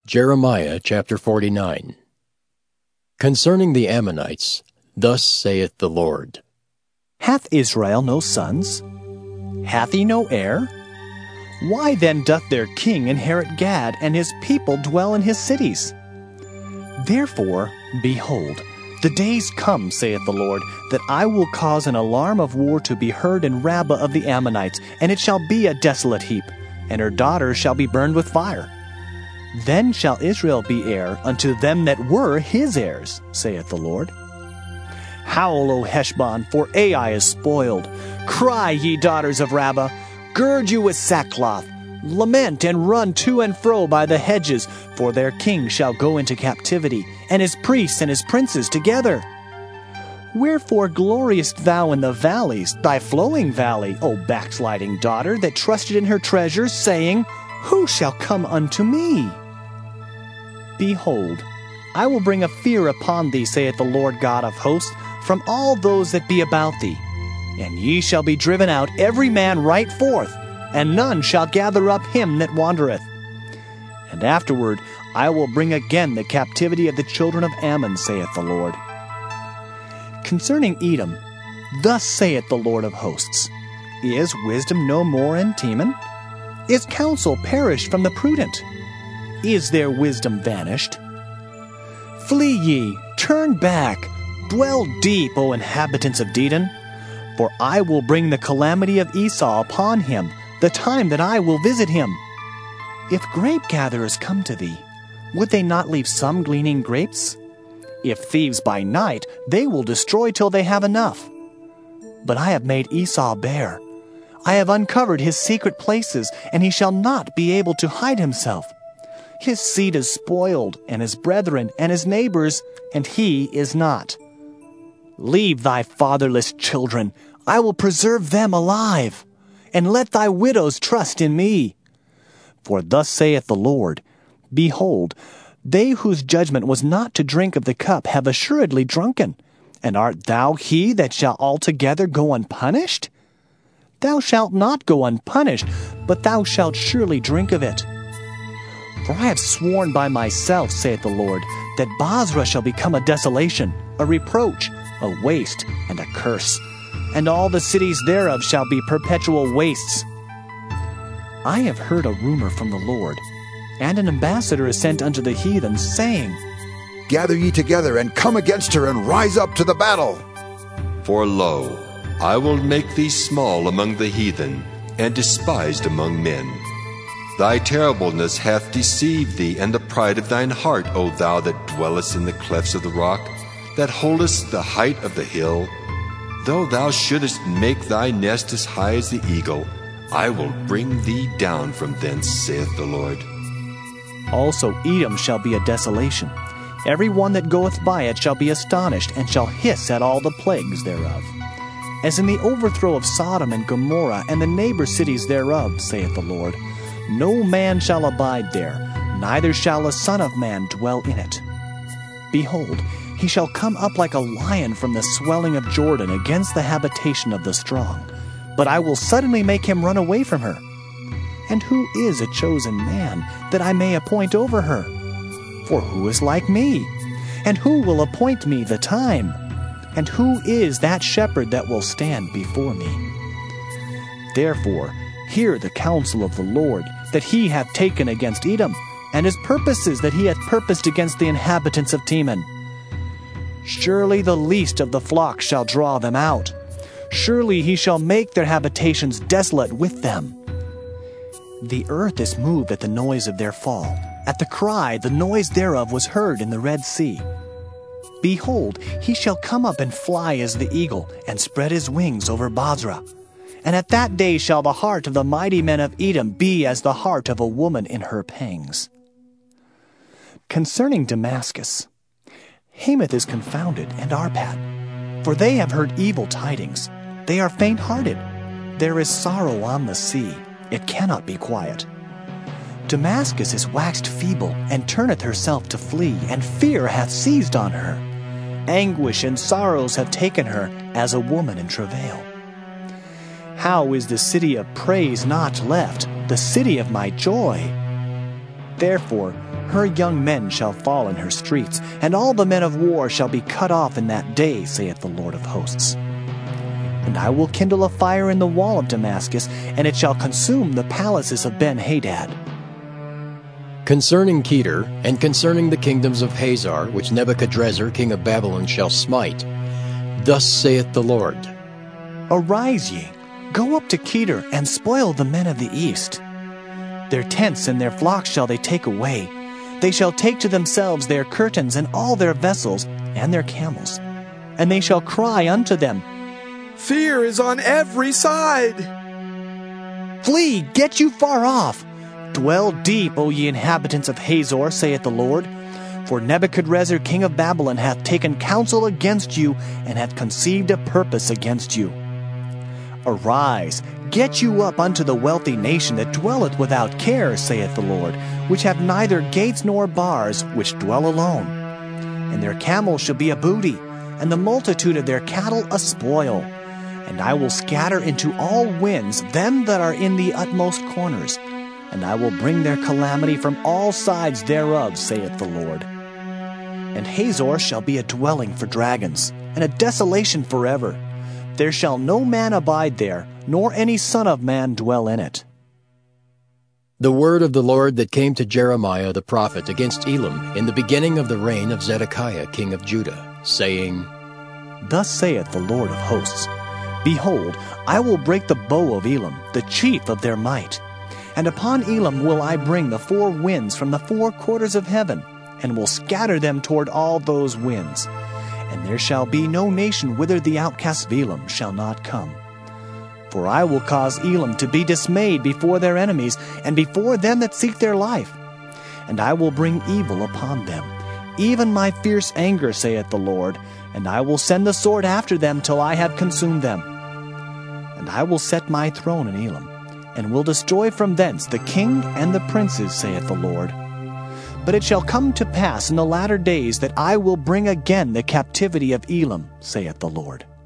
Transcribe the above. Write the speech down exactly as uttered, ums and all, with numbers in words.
Jeremiah chapter forty-nine. Concerning the Ammonites, thus saith the Lord. Hath Israel no sons? Hath he no heir? Why then doth their king inherit Gad, and his people dwell in his cities? Therefore, behold, the days come, saith the Lord, that I will cause an alarm of war to be heard in Rabbah of the Ammonites, and it shall be a desolate heap, and her daughters shall be burned with fire. Then shall Israel be heir unto them that were his heirs, saith the Lord. Howl, O Heshbon, for Ai is spoiled. Cry, ye daughters of Rabbah, gird you with sackcloth. Lament and run to and fro by the hedges, for their king shall go into captivity, and his priests and his princes together. Wherefore gloriest thou in the valleys, thy flowing valley, O backsliding daughter, that trusted in her treasures, saying, Who shall come unto me? Behold, I will bring a fear upon thee, saith the Lord God of hosts, from all those that be about thee. And ye shall be driven out every man right forth, and none shall gather up him that wandereth. And afterward I will bring again the captivity of the children of Ammon, saith the Lord. Concerning Edom, thus saith the Lord of hosts, Is wisdom no more in Teman? Is counsel perished from the prudent? Is their wisdom vanished? Flee ye, turn back, dwell deep, O inhabitants of Dedan, for I will bring the calamity of Esau upon him, the time that I will visit him. If grape gatherers come to thee, would they not leave some gleaning grapes? If thieves by night, they will destroy till they have enough. But I have made Esau bare. I have uncovered his secret places, and he shall not be able to hide himself. His seed is spoiled, and his brethren, and his neighbors, and he is not. Leave thy fatherless children, I will preserve them alive, and let thy widows trust in me. For thus saith the Lord, Behold, they whose judgment was not to drink of the cup have assuredly drunken, and art thou he that shall altogether go unpunished? Thou shalt not go unpunished, but thou shalt surely drink of it. For I have sworn by myself, saith the Lord, that Bozrah shall become a desolation, a reproach, a waste, and a curse, and all the cities thereof shall be perpetual wastes. I have heard a rumor from the Lord, and an ambassador is sent unto the heathen, saying, Gather ye together, and come against her, and rise up to the battle. For lo, I will make thee small among the heathen, and despised among men. Thy terribleness hath deceived thee, and the pride of thine heart, O thou that dwellest in the clefts of the rock, that holdest the height of the hill. Though thou shouldest make thy nest as high as the eagle, I will bring thee down from thence, saith the Lord. Also Edom shall be a desolation. Every one that goeth by it shall be astonished, and shall hiss at all the plagues thereof. As in the overthrow of Sodom and Gomorrah, and the neighbor cities thereof, saith the Lord, no man shall abide there, neither shall a son of man dwell in it. Behold, he shall come up like a lion from the swelling of Jordan against the habitation of the strong. But I will suddenly make him run away from her. And who is a chosen man, that I may appoint over her? For who is like me? And who will appoint me the time? And who is that shepherd that will stand before me? Therefore, hear the counsel of the Lord, that he hath taken against Edom, and his purposes that he hath purposed against the inhabitants of Teman. Surely the least of the flock shall draw them out. Surely he shall make their habitations desolate with them. The earth is moved at the noise of their fall. At the cry, the noise thereof was heard in the Red Sea. Behold, he shall come up and fly as the eagle, and spread his wings over Bozrah. And at that day shall the heart of the mighty men of Edom be as the heart of a woman in her pangs. Concerning Damascus, Hamath is confounded, and Arpad, for they have heard evil tidings. They are faint-hearted. There is sorrow on the sea. It cannot be quiet. Damascus is waxed feeble, and turneth herself to flee, and fear hath seized on her. Anguish and sorrows have taken her, as a woman in travail. How is the city of praise not left, the city of my joy? Therefore her young men shall fall in her streets, and all the men of war shall be cut off in that day, saith the Lord of hosts. And I will kindle a fire in the wall of Damascus, and it shall consume the palaces of Ben-Hadad. Concerning Kedar, and concerning the kingdoms of Hazar, which Nebuchadrezzar king of Babylon shall smite, thus saith the Lord, Arise ye, go up to Kedar, and spoil the men of the east. Their tents and their flocks shall they take away. They shall take to themselves their curtains and all their vessels and their camels. And they shall cry unto them, Fear is on every side. Flee, get you far off. Dwell deep, O ye inhabitants of Hazor, saith the Lord. For Nebuchadrezzar king of Babylon hath taken counsel against you, and hath conceived a purpose against you. Arise, get you up unto the wealthy nation that dwelleth without care, saith the Lord, which have neither gates nor bars, which dwell alone. And their camels shall be a booty, and the multitude of their cattle a spoil. And I will scatter into all winds them that are in the utmost corners, and I will bring their calamity from all sides thereof, saith the Lord. And Hazor shall be a dwelling for dragons, and a desolation forever. There shall no man abide there, nor any son of man dwell in it. The word of the Lord that came to Jeremiah the prophet against Elam in the beginning of the reign of Zedekiah king of Judah, saying, Thus saith the Lord of hosts, Behold, I will break the bow of Elam, the chief of their might. And upon Elam will I bring the four winds from the four quarters of heaven, and will scatter them toward all those winds. And there shall be no nation whither the outcasts of Elam shall not come. For I will cause Elam to be dismayed before their enemies, and before them that seek their life. And I will bring evil upon them, even my fierce anger, saith the Lord, and I will send the sword after them till I have consumed them. And I will set my throne in Elam, and will destroy from thence the king and the princes, saith the Lord. But it shall come to pass in the latter days that I will bring again the captivity of Elam, saith the Lord.